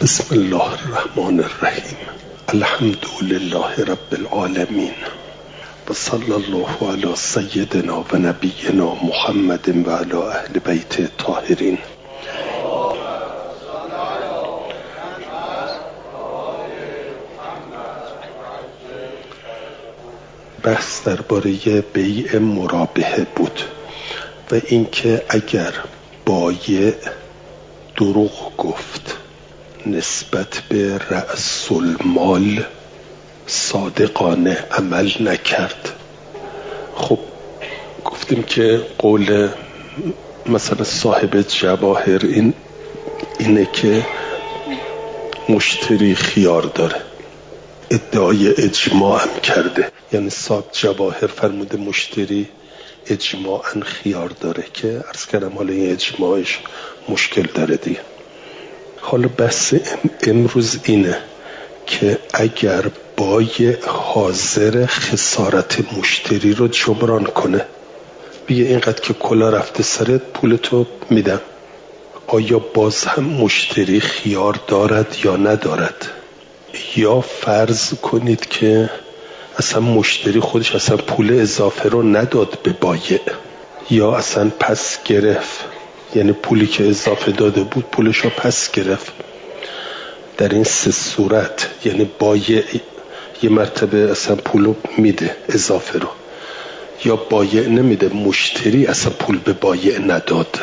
بسم الله الرحمن الرحیم. الحمد لله رب العالمین و صلی الله علی سیدنا و نبینا محمد و علی اهل بیت الطاهرین. بحث درباره بیع مرابحه بود و اینکه اگر بایع دروغ گفت نسبت به رأس المال صادقانه عمل نکرد. خب گفتیم که قول مثلا صاحب جواهر اینه که مشتری خیار داره، ادعای اجماع هم کرده، یعنی صاحب جواهر فرموده مشتری اجماعاً خیار داره که عرض کردم حالا این اجماعش مشکل داره دیگه. حالا بحث امروز اینه که اگر بایع حاضر خسارت مشتری رو جبران کنه، بگه اینقدر که کلا رفته سرت پولتو میدم، آیا باز هم مشتری خیار دارد یا ندارد؟ یا فرض کنید که اصلا مشتری خودش اصلا پول اضافه رو نداد به بایع یا اصلا پس گرفت، یعنی پولی که اضافه داده بود پولش رو پس گرفت. در این سه صورت یعنی بایع یه مرتبه اصلا پولو میده اضافه رو، یا بایع نمیده، مشتری اصلا پول به بایع نداد،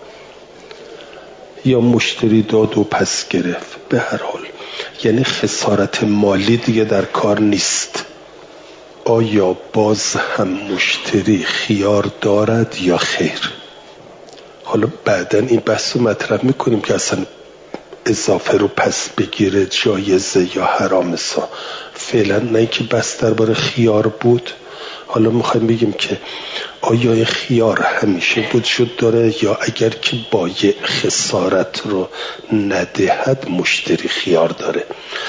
یا مشتری داد و پس گرفت. به هر حال یعنی خسارت مالی دیگه در کار نیست. آیا باز هم مشتری خیار دارد یا خیر؟ حالا بعداً این بحث رو مطرح میکنیم که اصلا اضافه رو پس بگیره جایزه یا حرامه. فعلا نه که بحث درباره خیار بود، حالا میخوایم بگیم که آیا این خیار همیشه وجود داره یا اگر که بایع خسارت رو ندهد مشتری خیار داره.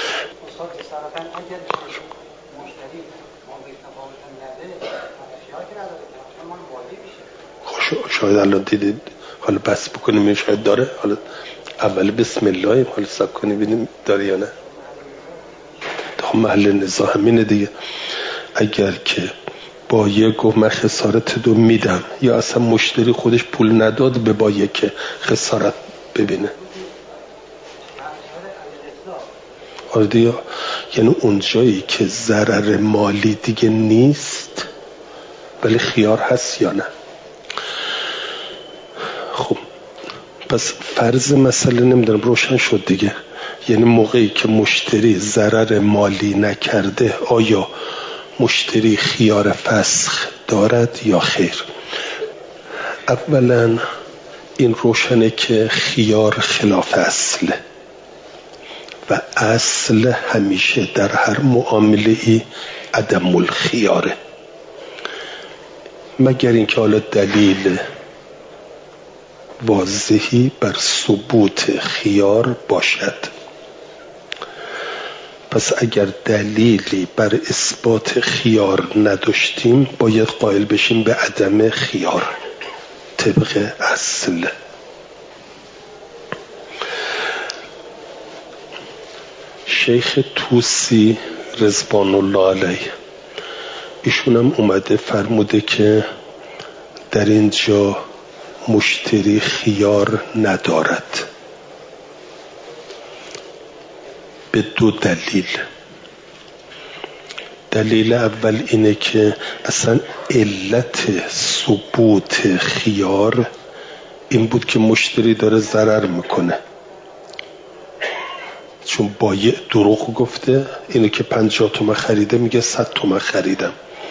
شاید الان دیدید، حالا بس بکنیم شاید داره، حالا اول بسم الله حالا سب کنیم ببینیم داره یا نه. تا محل نزاع همینه دیگه. اگر که بایع گفت من خسارت دو میدم، یا اصلا مشتری خودش پول نداد به بایع که خسارت ببینه، آره دیگه، یعنی اونجایی که ضرر مالی دیگه نیست ولی خیار هست یا نه. خب پس فرض مسئله نمیدونم روشن شد دیگه. یعنی موقعی که مشتری ضرر مالی نکرده آیا مشتری خیار فسخ دارد یا خیر؟ اولا این روشنه که خیار خلاف اصله و اصل همیشه در هر معامله ای عدم الخیاره، مگر اینکه حالا دلیل واضحی بر ثبوت خیار باشد. پس اگر دلیلی بر اثبات خیار نداشتیم باید قائل بشیم به عدم خیار طبق اصل. شیخ توسی رضوان الله علیه ایشون هم اومده فرموده که در اینجا مشتری خیار ندارد به دو دلیل. دلیل اول اینه که اصلا علت ثبوت خیار این بود که مشتری داره ضرر میکنه، چون بایع دروغ گفته، اینه که 50 تومن خریده میگه 100 تومن خریدم.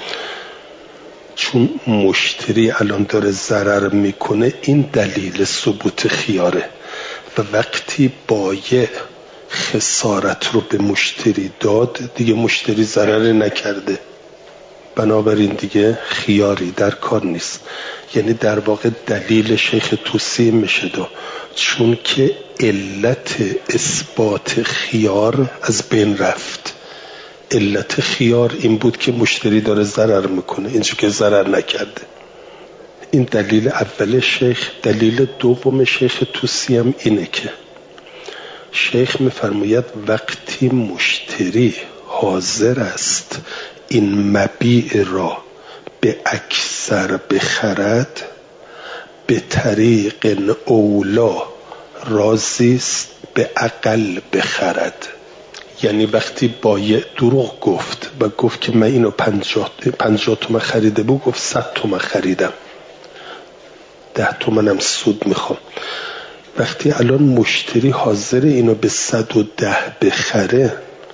چون مشتری الان داره ضرر میکنه این دلیل ثبوت خیاره و وقتی بایع خسارت رو به مشتری داد دیگه مشتری ضرر نکرده، بنابراین دیگه خیاری در کار نیست. یعنی در واقع دلیل شیخ توسی میشه دو، چون که علت اثبات خیار از بین رفت. علت خیار این بود که مشتری داره ضرر میکنه، اینجا که ضرر نکرده. این دلیل اول شیخ. دلیل دوم شیخ توسی هم اینه که شیخ میفرماید وقتی مشتری حاضر است این مبیع را به اکثر بخرد به طریق اولا راضی است به اقل بخرد. یعنی وقتی بایع دروغ گفت و گفت که من اینو 50 تومن خریده بود، گفت 100 تومن خریدم، 10 تومنم سود میخوام. وقتی الان مشتری حاضر اینو به 110 بخره،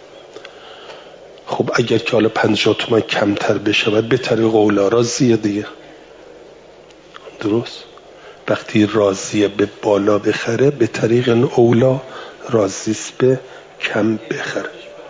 خب اگر که حالا 50 تومن کمتر بشود به طریق اولا راضیه دیگه، درست؟ وقتی راضیه به بالا بخره به طریق اولا راضیست به کم بخره.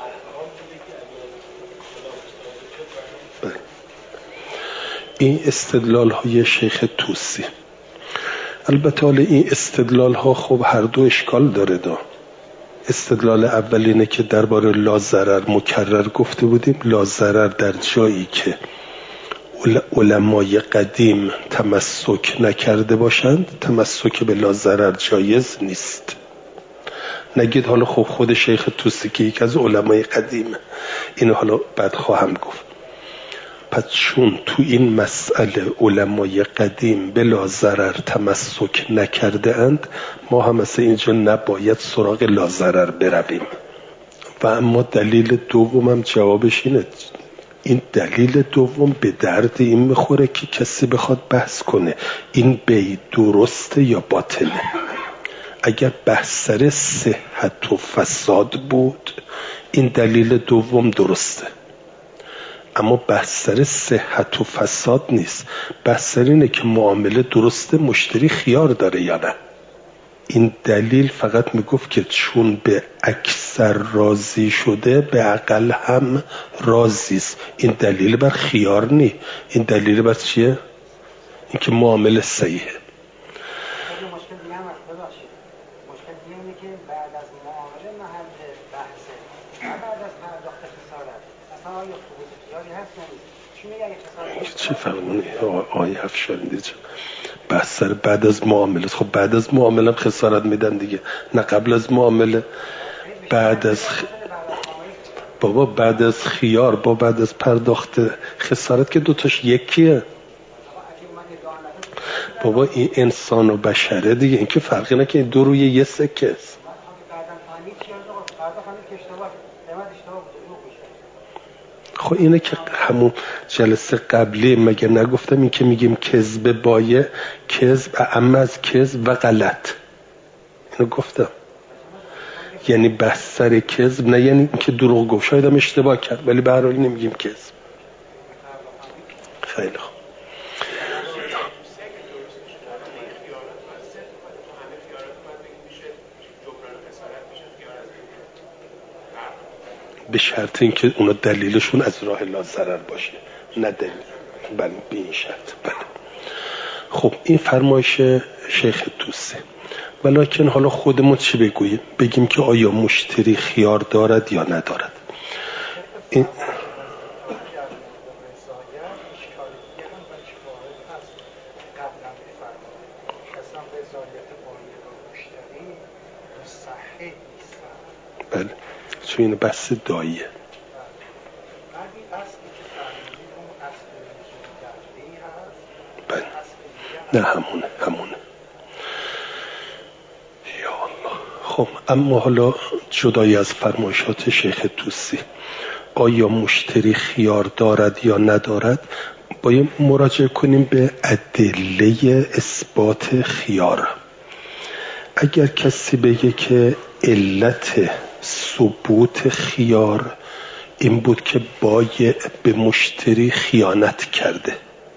این استدلال های شیخ توسی. البته حالا این استدلال ها خب هر دو اشکال داره. استدلال اول اینه که درباره لا ضرر مکرر گفته بودیم، لا ضرر در جایی که علمای قدیم تمسک نکرده باشند تمسک به لا ضرر جایز نیست. نگید حالا خب خود شیخ توسی که یک از علمای قدیم، اینو حالا بعد خواهم گفت. پس چون تو این مسئله علمای قدیم به لا ضرر تمسک نکرده اند، ما هم مثل اینجا نباید سراغ لا ضرر برویم. و اما دلیل دومم جوابش اینه، این دلیل دوم به درد این میخوره که کسی بخواد بحث کنه این بیع درسته یا باطله. اگر بحث سر صحت و فساد بود این دلیل دوم درسته، اما بحث سر صحت و فساد نیست. بحث سر اینه که معامله درسته، مشتری خیار داره یا نه. این دلیل فقط میگفت که چون به اکثر راضی شده به اقل هم راضی است. این دلیل بر خیار نی، این دلیل بر چیه؟ این که معامله صحیحه. چی فرمونه آیه افشاریده بحث سر بعد از معامله. خب بعد از معامله خسارت میدن دیگه، نه قبل از معامله. بعد از بابا بعد از خیار با بعد از پرداخت خسارت که دوتاش یکیه بابا. این انسان و بشره دیگه، این که فرقی نه که این دو روی یه سکه است. خب اینه که همون جلسه قبلی مگه نگفتم این که میگیم کذب بایه، کذب اعم از کذب و غلط، اینو گفتم. یعنی بحث سر کذب نه یعنی که دروغ گفت، شاید هم اشتباه کرد ولی به هر حال نمیگیم کذب. خیلی خوب. به شرط اینکه اونا دلیلشون از راه لا ضرر باشه، نه دلیل. بله به این شرط. بله. خب این فرمایش شیخ توسی. ولکن حالا خودمون چی بگوییم؟ بگیم که آیا مشتری خیار دارد یا ندارد؟ این بله چون این بحث داییه. بله نه همونه. یا الله. خب اما حالا جدای از فرمایشات شیخ توسی، آیا مشتری خیار دارد یا ندارد؟ باید مراجعه کنیم به ادله اثبات خیار. اگر کسی بگه که علت ثبوت خیار این بود که بایع به مشتری خیانت کرده،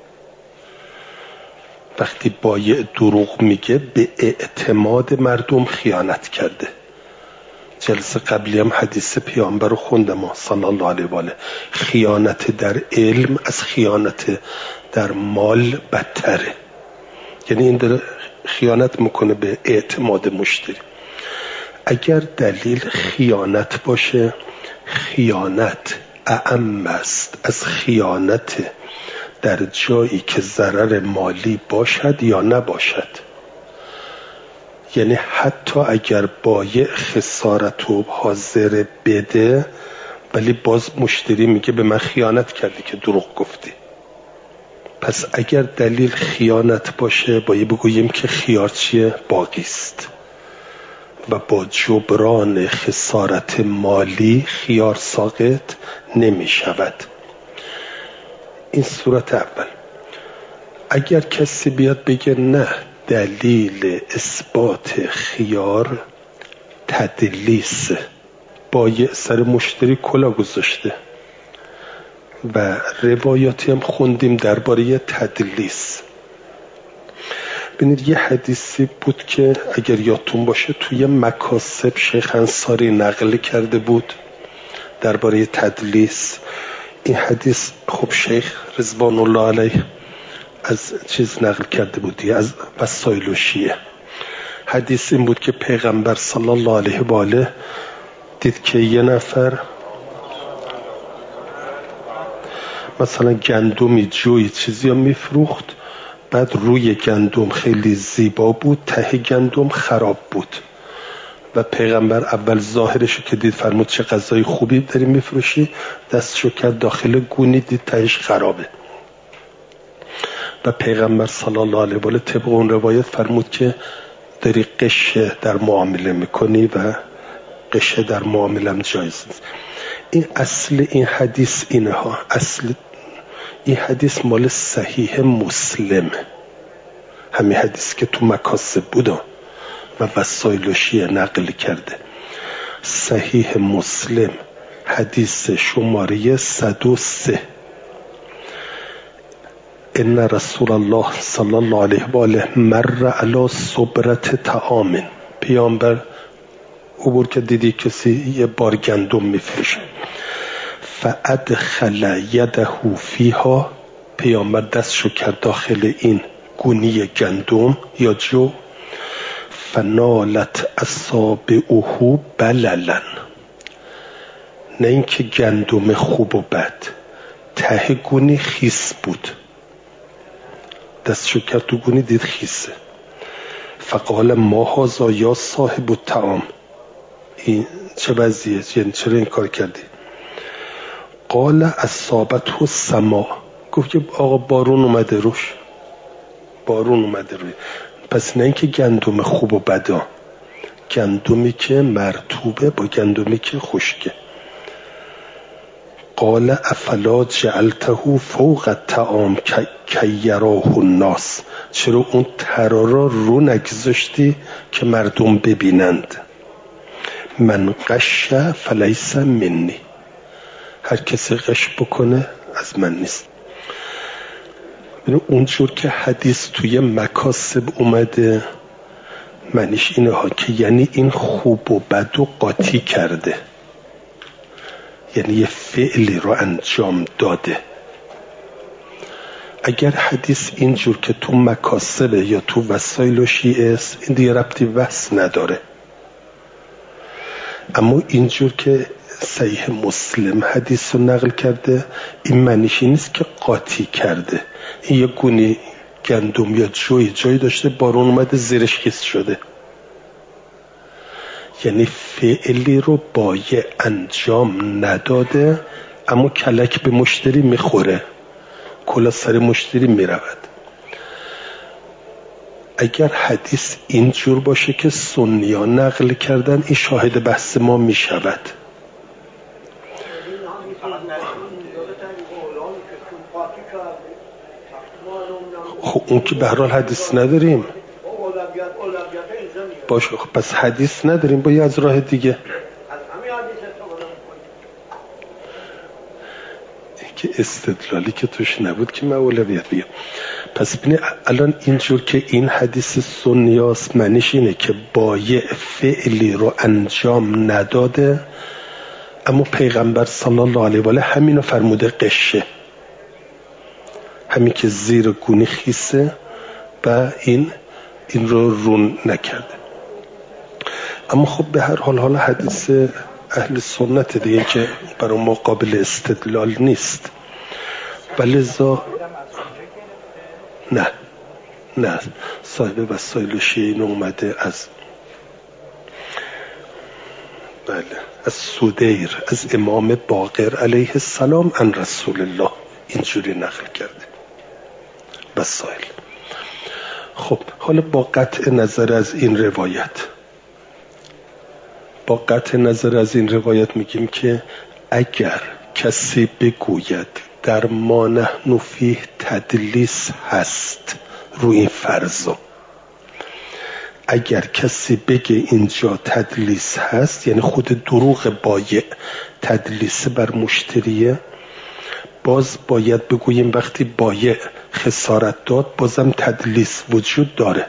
وقتی بایع دروغ میگه به اعتماد مردم خیانت کرده. جلسه قبلی هم حدیث پیامبر رو خوندم صلی الله علیه و آله، خیانت در علم از خیانت در مال بدتره. یعنی این داره خیانت میکنه به اعتماد مشتری. اگر دلیل خیانت باشه، خیانت اعم است از خیانت در جایی که ضرر مالی باشد یا نباشد. یعنی حتی اگر بایع خسارت رو حاضر بده ولی باز مشتری میگه به من خیانت کردی که دروغ گفتی. پس اگر دلیل خیانت باشه باید بگوییم که خیار چیه؟ باقیست و با جبران خسارت مالی خیار ساقط نمی شود. این صورت اول. اگر کسی بیاد بگه نه دلیل اثبات خیار تدلیس، بایع سر مشتری کلا گذاشته و روایاتی هم خوندیم درباره تدلیس. ببینید یه حدیثی بود که اگر یادتون باشه توی مکاسب شیخ انصاری نقل کرده بود درباره تدلیس. این حدیث خب شیخ رضوان الله علیه از چیز نقل کرده بود، از وسایل و شیعه. حدیث این بود که پیغمبر صلی الله علیه و آله دید که یه نفر مثلا گندمی جوی چیزی رو میفروخت، بعد روی گندم خیلی زیبا بود، ته گندم خراب بود و پیغمبر اول ظاهرشو که دید فرمود چه غذای خوبی داری میفروشی، دستشو کرد داخل گونی دید تهش خرابه و پیغمبر صلی الله علیه و آله طبق اون روایت فرمود که داری قشه در معامله میکنی و قشه در معامله هم جایز نیست. این اصل این حدیث اینه ها. اصل این حدیث مال صحیح مسلم، همین حدیث که تو مکاسب بود و وسایل و شیعه نقل کرده. صحیح مسلم حدیث شماره 103. ان رسول الله صلی الله علیه و آله مر علی صبرت طعام، پیامبر عبور که دیدی کسی یه بار گندم میفروشه، فادخل یده فیها، پیامبر دستشو کرد داخل این گونی گندم یا جو، فنالت اصابعه بللا، نه اینکه گندم خوب و بد، ته گونی خیس بود، دستشو کرد تو گونی دید خیسه. فقال ما هذا یا صاحب الطعام، این چه وضعیه؟ یعنی چرا این کار کردی؟ قال اصابته السماء، گفت که آقا بارون اومده روش، بارون اومده روی. پس نه اینکه گندم خوب و بدا، گندمی که مرطوبه با گندمی که خشکه. قال افلا جعلته فوق الطعام کی یراه الناس، چرا اون ترا را رو نگذاشتی که مردم ببینند؟ من غش فلیس منی، هر کسی غش بکنه از من نیست. اونجور که حدیث توی مکاسب اومده معنیش اینه ها که یعنی این خوب و بد و قاطی کرده، یعنی یه فعلی رو انجام داده. اگر حدیث اینجور که تو مکاسب یا تو وسایل و شیعه است این دیگه ربطی بس نداره. اما اینجور که صحیح مسلم حدیث رو نقل کرده این معنیش نیست که قاطی کرده. این یه گونی گندم یا جوی داشته، بارون اومده زیرش خیس شده، یعنی فعلی رو بایع انجام نداده اما کلک به مشتری میخوره، کلا سر مشتری میرود. اگر حدیث اینجور باشه که سنی ها نقل کردن این شاهد بحث ما میشود. خب اون که به هر حال حدیث نداریم باشه، خب پس حدیث نداریم با یه از راه دیگه که استدلالی که توش نبود که من اولویت بگم. پس ببینید الان اینجور که این حدیث سنیاست معنیش اینه که بایع فعلی رو انجام نداده اما پیغمبر صلی الله علیه و آله همینو فرموده قشه، همین که زیر گونی خیسه و این رو نکرده. اما خب به هر حال حدیث اهل سنت دیگه که برای ما قابل استدلال نیست، ولذا نه صاحب وسایل شیعه اومده از بله، از سودیر از امام باقر علیه السلام عن رسول الله اینجوری نقل کرده. وسائل. خب حالا با قطع نظر از این روایت میگیم که اگر کسی بگوید در ما نحن فیه تدلیس هست، روی این فرضا اگر کسی بگه اینجا تدلیس هست، یعنی خود دروغ بایع تدلیس بر مشتریه، باز باید بگوییم وقتی بایع خسارت داد بازم تدلیس وجود داره،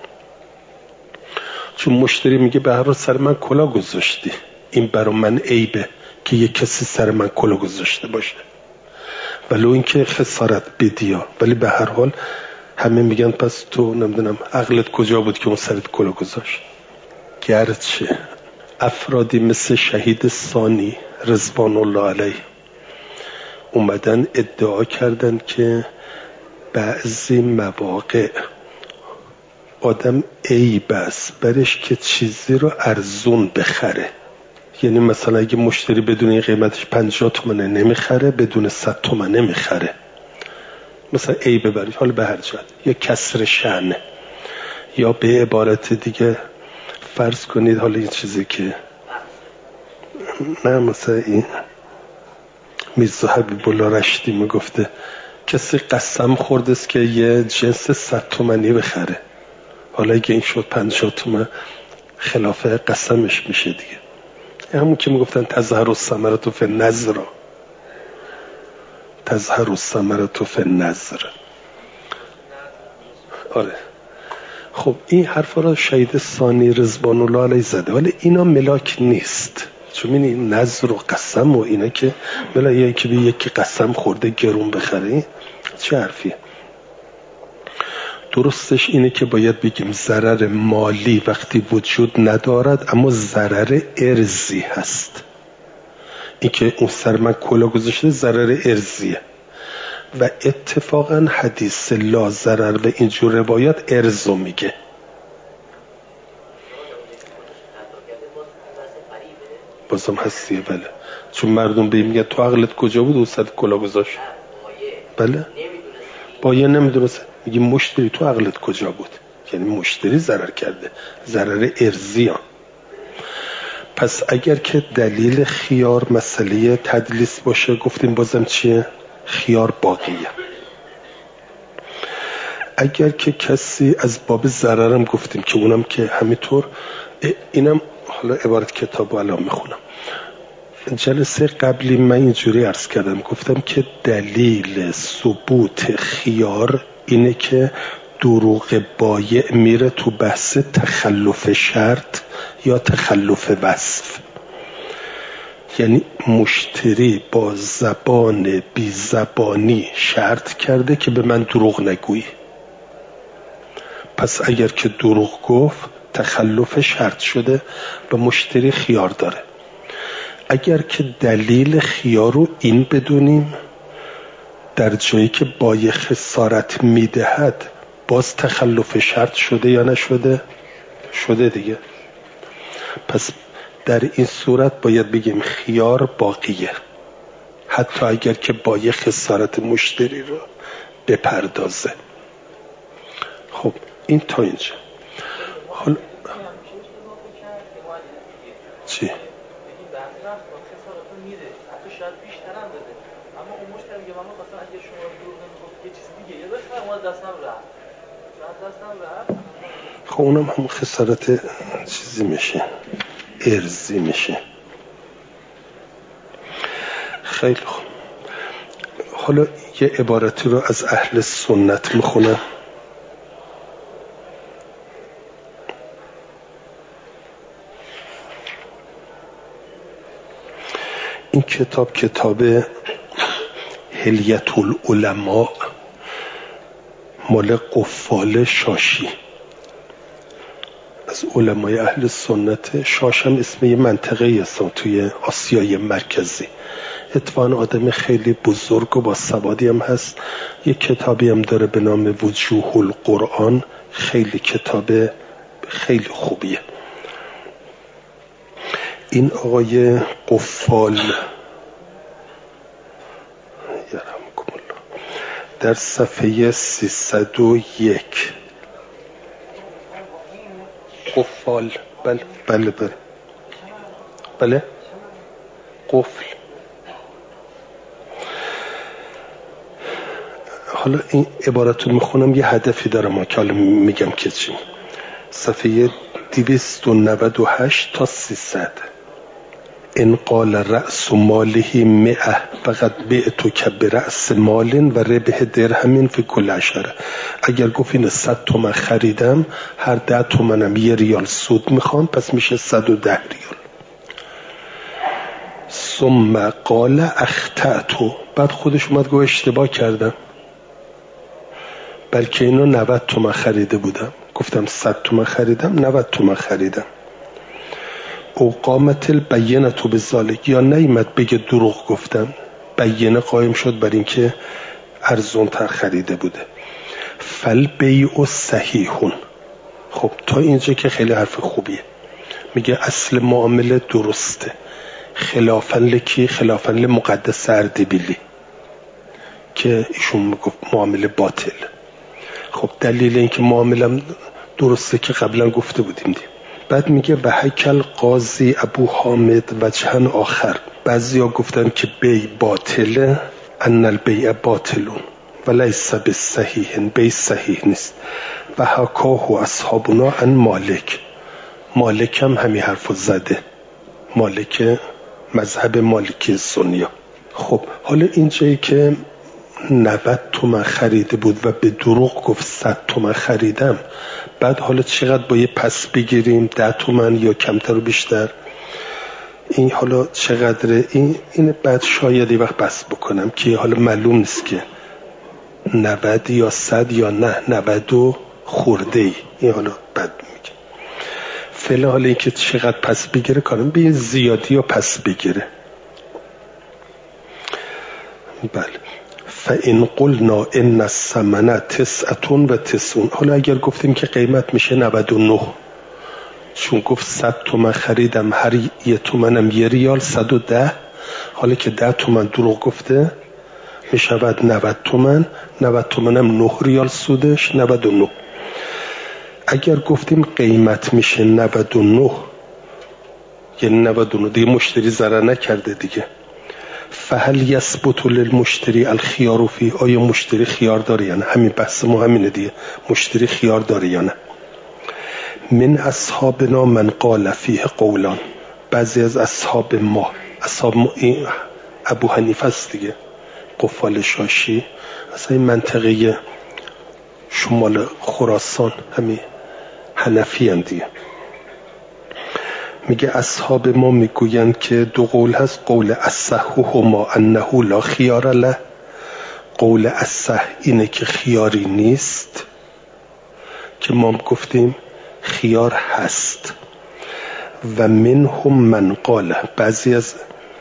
چون مشتری میگه به هر حال سر من کلا گذاشتی، این برای من عیبه که یک کسی سر من کلا گذاشته باشه، ولو اینکه خسارت بدیا، ولی به هر حال همه میگن پس تو نمیدونم عقلت کجا بود که اون سرت کلا گذاشت. گرچه افرادی مثل شهید ثانی رضوان الله علیه اومدن ادعا کردن که بعضی مواقع آدم عیب است برش که چیزی رو ارزون بخره، یعنی مثلا اگه مشتری بدون این قیمتش 50 تومنه نمیخره، بدون 100 تومنه میخره، مثلا عیب برش، حالا به هر جهت، یا کسر شأنه، یا به عبارت دیگه فرض کنید حالا این چیزی که نه مثلا این میرزا حبیب الله رشدی میگفته کسی قسم خورده است که یه جنس 100 تومنی بخره، حالا اگه این شد 50 تومن خلاف قسمش میشه دیگه. همون که میگفتن تظهر الثمرة فی النظر، تظهر الثمرة فی النظر. آره خب این حرفا را شهید ثانی رضوان الله علیه زده، ولی اینا ملاک نیست، چون این نظر و قسم و اینا که ملاک که به یکی قسم خورده گرون بخره، چه حرفیه؟ درستش اینه که باید بگیم ضرر مالی وقتی وجود ندارد اما ضرر ارزی هست. این که اون سر من کلا گذاشته ضرر ارزیه و اتفاقا حدیث لا ضرر به اینجور روایات ارزو میگه. بازم هستیه بله، چون مردم به میگن تو عقلت کجا بود و سر کلا گذاشت. بله بایه نمیدونست، میگه مشتری تو عقلت کجا بود، یعنی مشتری ضرر کرده، ضرر ارزی. پس اگر که دلیل خیار مسئله تدلیس باشه گفتیم بازم چیه؟ خیار باقیه. اگر که کسی از باب ضررم گفتیم که اونم که همینطور، اینم حالا عبارت کتابو الان میخونم. جلسه قبلی من اینجوری عرض کردم، گفتم که دلیل ثبوت خیار اینه که دروغ بایع میره تو بحث تخلف شرط یا تخلف وصف، یعنی مشتری با زبان بی زبانی شرط کرده که به من دروغ نگویی، پس اگر که دروغ گفت تخلف شرط شده و مشتری خیار داره. اگر که دلیل خیار رو این بدونیم در جایی که بایع خسارت میدهد باز تخلف شرط شده یا نشده؟ شده دیگه. پس در این صورت باید بگیم خیار باقیه حتی اگر که بایع خسارت مشتری رو بپردازه. خب این تا اینجا. حالا چی؟ خب اونم هم خسارت چیزی میشه، ارزی میشه. خیلی خوب. حالا یه عبارتی رو از اهل سنت میخونم. این کتاب حلیة العلماء مال قفال شاشی، از علمای اهل سنت. شاش هم اسم یه منطقه هست توی آسیای مرکزی. اتفاقاً آدم خیلی بزرگ و با سوادی هم هست. یه کتابی هم داره به نام وجوه القرآن، خیلی کتاب خیلی خوبیه. این آقای قفال در صفحه 301 قفال بله قفل. حالا این عبارت رو میخونم، یه هدفی دارم که حالا میگم که چی. صفحه 298 تا 300. ان قال رأس ماله 100 فقط بعتک برأس مال و ربح درهم فی کل 10. اگر گفت این 100 تومن خریدم، هر 10 تومنم 1 ریال سود میخوام، پس میشه 110 ریال. ثم قال اخطأت، بعد خودش اومد گفت اشتباه کردم، بلکه اینو 90 تومن خریده بودم. گفتم 100 تومن خریدم، 90 تومن خریدم. او قامت البینه تو بذالک، یا نیامد بگه دروغ گفتم، بینه قائم شد بر این که ارزون تر خریده بوده. فالبیع صحیحون. خب تا اینجا که خیلی حرف خوبیه. میگه اصل معامله درسته، خلافاً لکی، خلافاً لمقدس اردبیلی که ایشون میگفت معامله باطل. خب دلیل این که معامله درسته که قبلا گفته بودیم دیم. بعد میگه و حکل قاضی ابو حامد وجهن آخر، بعضی ها گفتن که بی باطله، ان البیع باطلون و لیس بصحیح، بی صحیح نیست. و حکاه اصحابنا عن مالک، مالک هم همین حرفو زده، مالک مذهب مالکی سنیه. خب حالا اینجایی که 90 تومن خریده بود و به دروغ گفت 100 تومن خریدم، بعد حالا چقدر باید پس بگیریم؟ 10 تومن یا کمتر و بیشتر؟ این حالا چقدره؟ این بعد شاید یه وقت بحث بکنم که حالا معلوم نیست که 90 یا 100 یا نه 90 خورده ای. این حالا بعد میگه فعلا حالا این که چقدر پس بگیره کارم به زیادی یا پس بگیره. بله. فإن قلنا ان الثمن 99، حالا اگر گفتیم که قیمت میشه 99، چون گفت 100 تومن خریدم، هر 1 تومنم 1 ریال، 110. حالا که 10 تومن دروغ گفته میشود 90 تومن، 90 تومنم 9 ریال سودش 99. اگر گفتیم قیمت میشه 99، یعنی 99 دیگه مشتری ضرر نکرده دیگه. فهل یثبت للمشتری الخیار فی، آیا مشتری خیار داره یا نه؟ همین بحث ما همینه دیگه، مشتری خیار داره یا نه. من اصحابنا من قال فیه قولان، بعضی از اصحاب ما این ابو حنیفه است دیگه، قفال شاشی، اصلا این منطقه شمال خراسان همین حنفی هم دیگه. میگه اصحاب ما میگویند که 2 قول هست، قول اصحهما انه لا خیار له، قول اصح اینه که خیاری نیست، که ما گفتیم خیار هست. و منهم من قال، بعضی از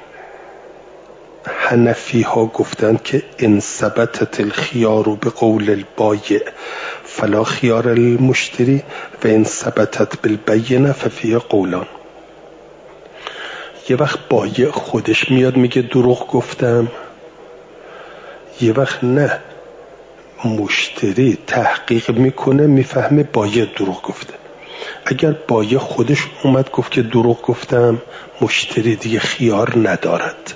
حنفی ها گفتند که ان ثبتت الخیار بقول البایع فلا خیار المشتری و ان ثبتت بالبینه ففیه قولان. یه وقت بایع خودش میاد میگه دروغ گفتم، یه وقت نه، مشتری تحقیق میکنه میفهمه بایع دروغ گفته. اگر بایع خودش اومد گفت که دروغ گفتم، مشتری دیگه خیار ندارد.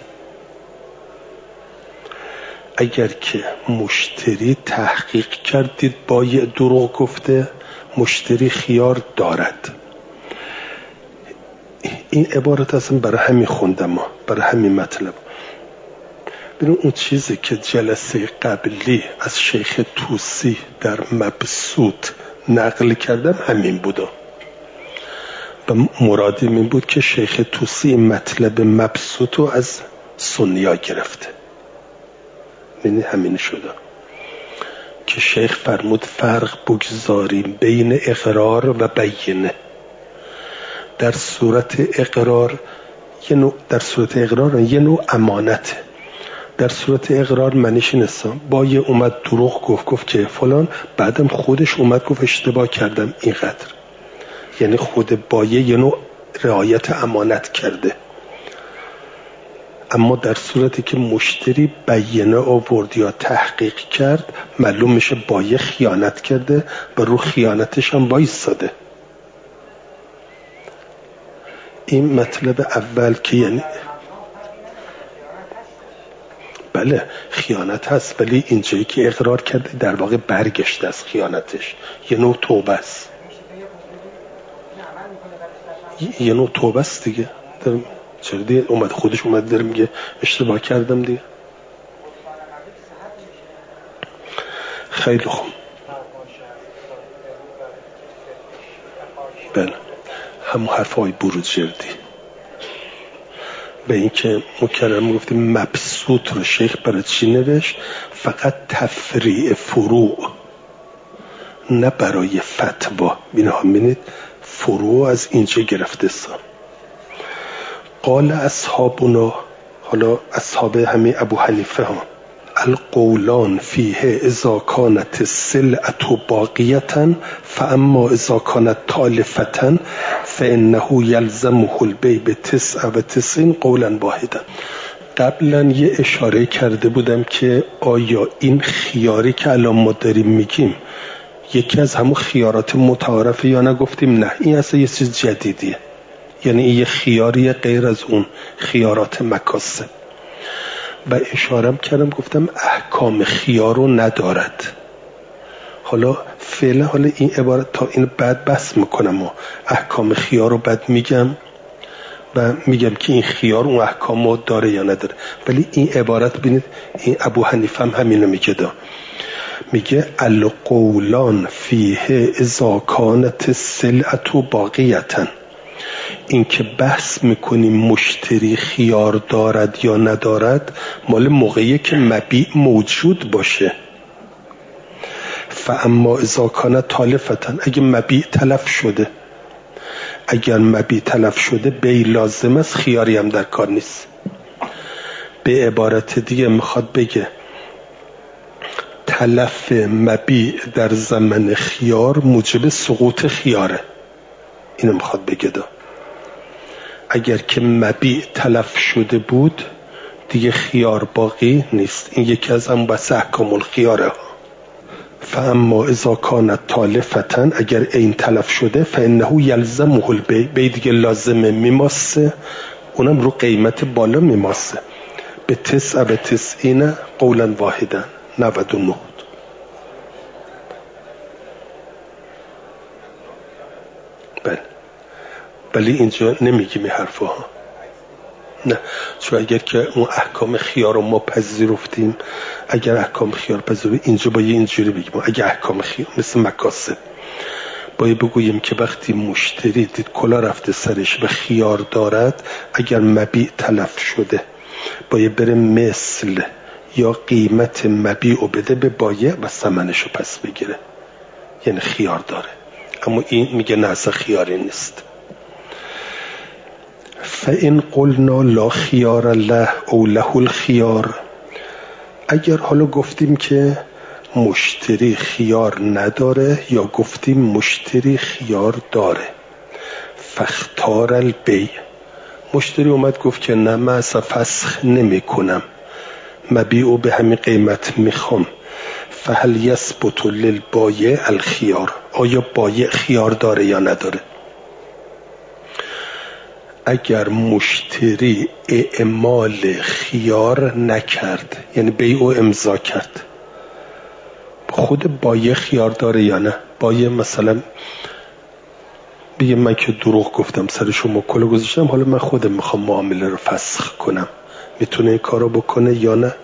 اگر که مشتری تحقیق کردید بایع دروغ گفته، مشتری خیار دارد. این عبارت اصلا برای همین خوندم ما، برای همین مطلب. ببین اون چیزی که جلسه قبلی از شیخ طوسی در مبسوط نقل کردم همین بودا، و مرادی این بود که شیخ طوسی این مطلب مبسوط رو از سنیا گرفته. یعنی همین شده که شیخ فرمود فرق بگذاریم بین اقرار و بینه. در صورت اقرار یه نوع امانته. در صورت اقرار معنیش نیستم بایع اومد دروغ گفت که فلان، بعدم خودش اومد گفت اشتباه کردم اینقدر، یعنی خود بایع یه نوع رعایت امانت کرده. اما در صورتی که مشتری بیانه آورد یا تحقیق کرد، معلوم میشه بایع خیانت کرده و رو خیانتش هم وایساده. این مطلب اول که یعنی بله خیانت هست، ولی اینجایی که اقرار کرده در واقع برگشته از خیانتش، یه نوع توبه است. یه نوع توبه است دیگه. چرا دیگه خودش اومد داره میگه اشتباه کردم دیگه. خیلی خوب. بله همون حرفای بروجردی. به این که مکرم گفتیم مبسوط رو شیخ برای چی نوشت؟ فقط تفریع فروع، نه برای فتوا. بینها بینید فروع از اینجا گرفته سا. قال اصحابنا، حالا اصحاب همین ابو حنیفه ها، القولان فیه اذا کانت السلعة باقیة فاما اذا کانت تالفة فانه یلزمه البیع ب99 قولا واحدا. قبلا یه اشاره کرده بودم که آیا این خیاری که الان ما داریم میگیم یکی از همون خیارات متعارفه یا نه؟ گفتیم نه، این اصلا یه چیز جدیدیه، یعنی یه خیاری غیر از اون خیارات مکاسب. و اشارم کردم گفتم احکام خیار رو ندارد. حالا فعلا این عبارت تا این بعد بحث میکنم و احکام خیار رو بعد میگم و میگم که این خیار اون احکام رو داره یا نداره. ولی این عبارت بینید این ابو حنیفه هم همینو میگه میگه القولان فیه اذا کانت السلعة باقیة. این که بحث میکنیم مشتری خیار دارد یا ندارد مال موقعی که مبیع موجود باشه. فاما اذا کانت تالفة، اگه مبیع تلف شده، اگر مبیع تلف شده بیع لازم است، خیاری هم در کار نیست. به عبارت دیگه میخواد بگه تلف مبیع در زمن خیار موجب سقوط خیاره. اینو میخواد بگه اگر که مبیع تلف شده بود دیگه خیار باقی نیست. این یکی از هم بس احکام الخیاره. فاما اذا کانت تالفة، اگر این تلف شده فانه یلزمه البیع، دیگه لازمه میماسه، اونم رو قیمت بالا میماسه. به 99 قولا واحدا 99. بله ولی اینجا نمیگیم این حرفا ها، نه، چون اگر که اون احکام خیار رو ما پذیرفتیم، اگر احکام خیار پذیرفتیم اینجا باید اینجوری بگیم. اگر احکام خیار مثل مکاسب باید بگوییم که وقتی مشتری دید کلا رفته سرش و خیار دارد، اگر مبیع تلف شده باید بره مثل یا قیمت مبیع رو بده به بایع و ثمنش رو پس بگیره، یعنی خیار داره. اما این میگه نه اصلا خیاری نیست. فإن قلنا لا خیار له او له الخیار، اگر حالا گفتیم که مشتری خیار نداره یا گفتیم مشتری خیار داره، فاختار البیع، مشتری اومد گفت که نه من اصلا فسخ نمی کنم، مبیعو به همین قیمت میخوام، فهل یثبت للبایع الخیار، آیا بایع خیار داره یا نداره؟ اگر مشتری اعمال خیار نکرد، یعنی بیع و امضا کرد، خود بایع خیار داره یا نه؟ بایع مثلا بگه من که دروغ گفتم سر شما کلا گذاشتم، حالا من خودم میخوام معامله رو فسخ کنم، میتونه این کارو بکنه یا نه؟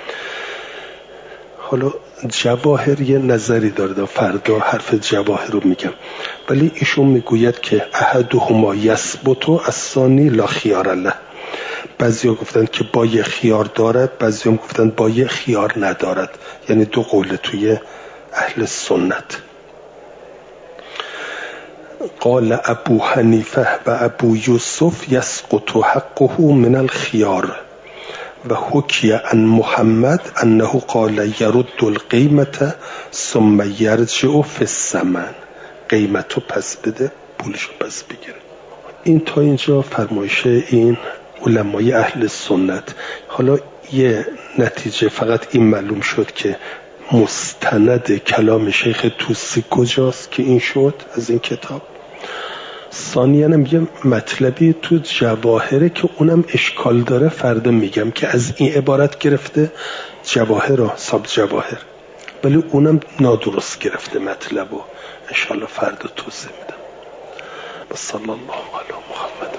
حالا جواهر یه نظری داره، فردا حرف جواهر رو میگم، ولی ایشون میگوید که احدهما یثبت الثانی لا خیار له. بعضیا گفتن که بایع خیار دارد، بعضیا گفتن بایع خیار ندارد، یعنی دو قول توی اهل سنت. قال ابو حنیفه و ابو یوسف یسقط حقه من الخیار و حکی عن محمد انه قال یرد القیمت ثم یرجع فی الثمن، قیمتو پس بده پولشو پس بگیره. این تا اینجا فرمایش این علمای اهل سنت. حالا یه نتیجه فقط این معلوم شد که مستند کلام شیخ توسی کجاست که این شد از این کتاب. ثانیاً هم یه مطلبی تو جواهره که اونم اشکال داره، فردا میگم که از این عبارت گرفته جواهر ساب جواهر، ولی اونم نادرست گرفته مطلب و انشاءالله فردا توضیح میدم. صلی الله علی محمد.